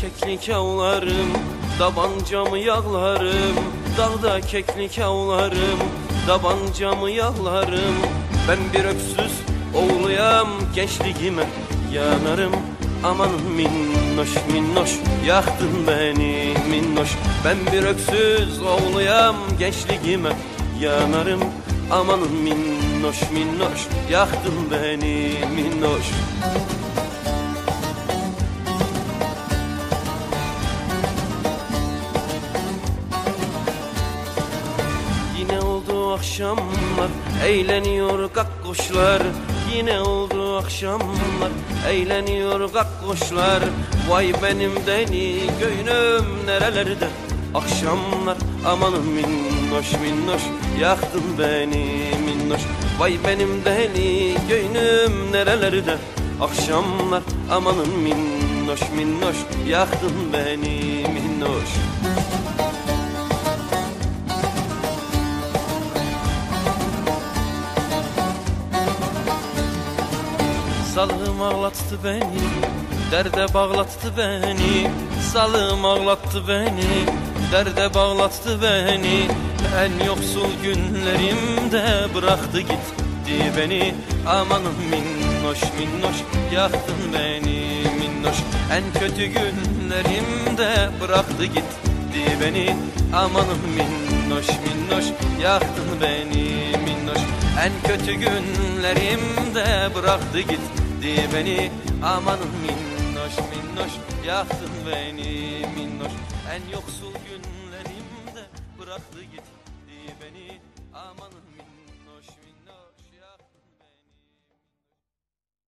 keklik avlarım, tabancamı yağlarım. Dağda keklik avlarım, tabancamı yağlarım. Ben bir öksüz oğluyam, gençliğime yanarım. Aman minnoş minnoş, yaktın beni minnoş. Ben bir öksüz oğluyam, gençliğime yanarım. Aman minnoş minnoş, yaktın beni minnoş. Yine oldu akşamlar, eğleniyor kakkoşlar. Yine oldu akşamlar, eğleniyor kakkoşlar. Vay benim deli göynüm nerelerde akşamlar. Amanın minnoş minnoş, yaktın beni minnoş. Vay benim deli göynüm nerelerde akşamlar. Amanın minnoş minnoş, yaktın beni minnoş. Salım ağlattı beni, derde bağlattı beni. Salım ağlattı beni, derde bağlattı beni. En yoksul günlerimde bıraktı gitti beni. Amanın minnoş minnoş, yaktın beni minnoş. En kötü günlerimde bıraktı gitti beni. Amanın minnoş minnoş, yaktın beni minnoş. En kötü günlerimde bıraktı gitti beni. Amanın minnoş minnoş, yaktın beni minnoş. En yoksul günlerimde bıraktı gitti beni. Amanın minnoş.